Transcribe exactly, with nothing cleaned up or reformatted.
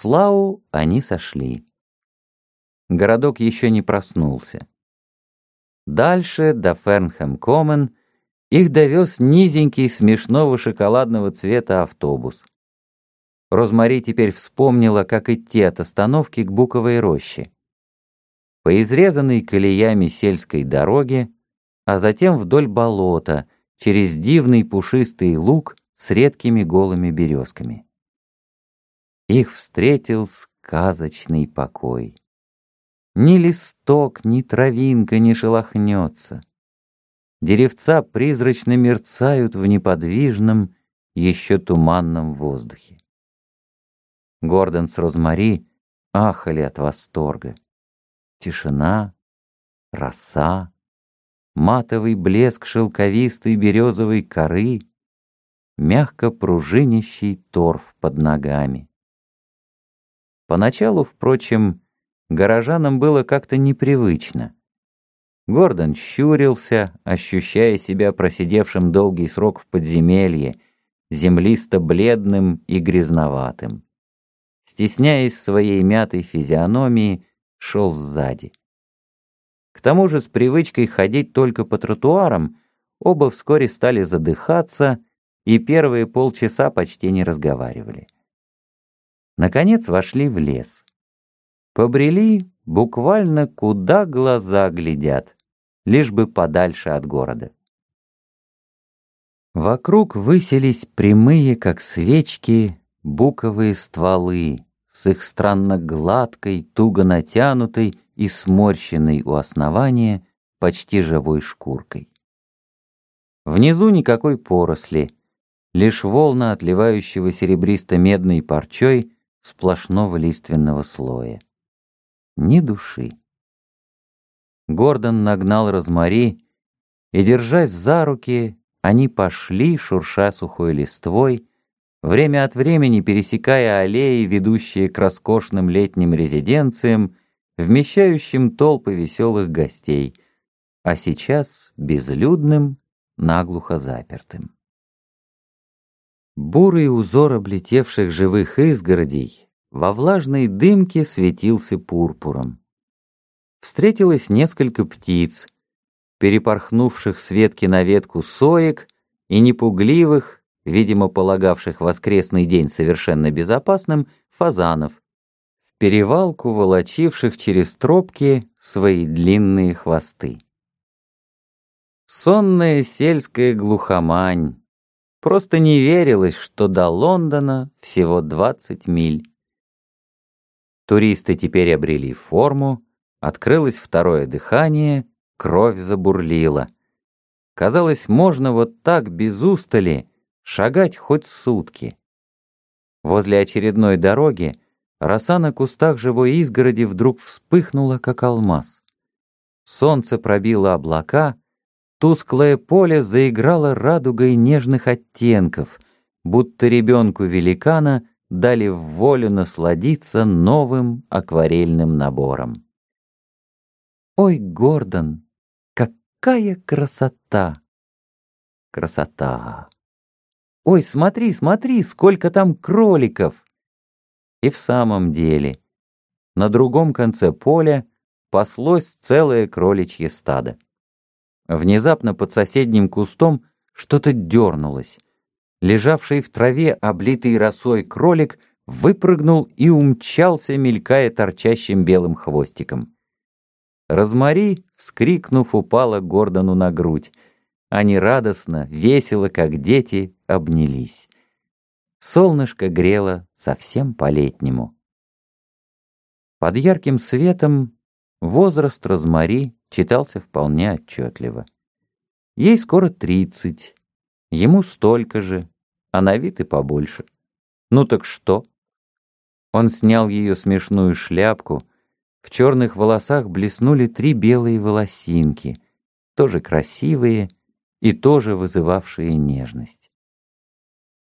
Слау они сошли. Городок еще не проснулся. Дальше, до Фернхэм-Коммен, их довез низенький смешного шоколадного цвета автобус. Розмари теперь вспомнила, как идти от остановки к Буковой роще. По изрезанной колеями сельской дороге, а затем вдоль болота, через дивный пушистый луг с редкими голыми березками. Их встретил сказочный покой. Ни листок, ни травинка не шелохнется. Деревца призрачно мерцают в неподвижном, еще туманном воздухе. Гордон с Розмари ахали от восторга. Тишина, роса, матовый блеск шелковистой березовой коры, мягко пружинящий торф под ногами. Поначалу, впрочем, горожанам было как-то непривычно. Гордон щурился, ощущая себя просидевшим долгий срок в подземелье, землисто-бледным и грязноватым. Стесняясь своей мятой физиономии, шел сзади. К тому же с привычкой ходить только по тротуарам оба вскоре стали задыхаться и первые полчаса почти не разговаривали. Наконец вошли в лес. Побрели буквально куда глаза глядят, лишь бы подальше от города. Вокруг высились прямые, как свечки, буковые стволы с их странно гладкой, туго натянутой и сморщенной у основания почти живой шкуркой. Внизу никакой поросли, лишь волна отливающего серебристо-медной парчой сплошного лиственного слоя. Ни души. Гордон нагнал Розмари, и, держась за руки, они пошли, шурша сухой листвой, время от времени пересекая аллеи, ведущие к роскошным летним резиденциям, вмещающим толпы веселых гостей, а сейчас безлюдным, наглухо запертым. Бурый узор облетевших живых изгородей во влажной дымке светился пурпуром. Встретилось несколько птиц, перепорхнувших с ветки на ветку соек и непугливых, видимо, полагавших воскресный день совершенно безопасным, фазанов, в перевалку волочивших через тропки свои длинные хвосты. Сонная сельская глухомань. Просто не верилось, что до Лондона всего двадцать миль. Туристы теперь обрели форму, открылось второе дыхание, кровь забурлила. Казалось, можно вот так без устали шагать хоть сутки. Возле очередной дороги роса на кустах живой изгороди вдруг вспыхнула, как алмаз. Солнце пробило облака, тусклое поле заиграло радугой нежных оттенков, будто ребенку великана дали в волю насладиться новым акварельным набором. Ой, Гордон, какая красота! Красота! Ой, смотри, смотри, сколько там кроликов! И в самом деле, на другом конце поля паслось целое кроличье стадо. Внезапно под соседним кустом что-то дернулось. Лежавший в траве, облитый росой кролик, выпрыгнул и умчался, мелькая торчащим белым хвостиком. Розмари, вскрикнув, упала Гордону на грудь. Они радостно, весело, как дети, обнялись. Солнышко грело совсем по-летнему. Под ярким светом возраст Розмари читался вполне отчетливо. Ей скоро тридцать, ему столько же, а на вид и побольше. Ну так что? Он снял ее смешную шляпку, в черных волосах блеснули три белые волосинки, тоже красивые и тоже вызывавшие нежность.